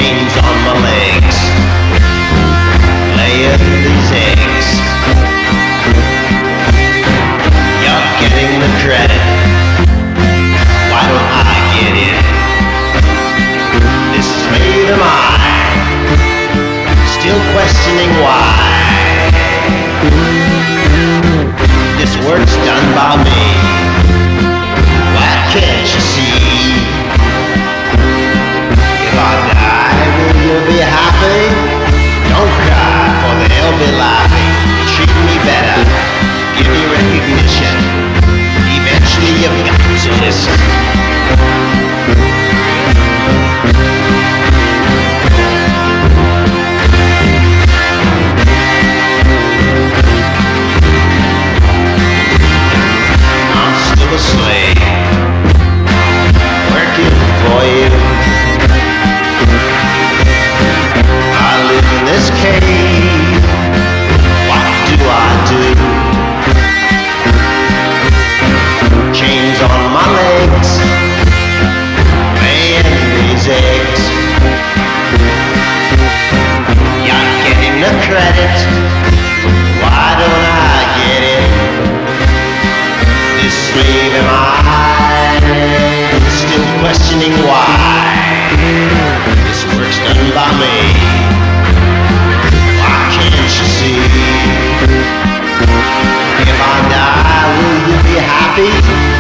chains on my legs, laying these eggs. You're getting the credit, why don't I get it? This is made of mine, still questioning why. This work's done by me, why can't you see? If I die, will you be happy? Don't cry, for they'll be laughing. Treat me better, give me recognition. Eventually you've got to listen. I'm still a slave, working for you. I live in this cave, what do I do? Chains on my legs, laying these eggs. You're getting the credit, why don't I get it? This slave am I, still questioning why. This work's done by me, why can't you see? If I die, will you be happy?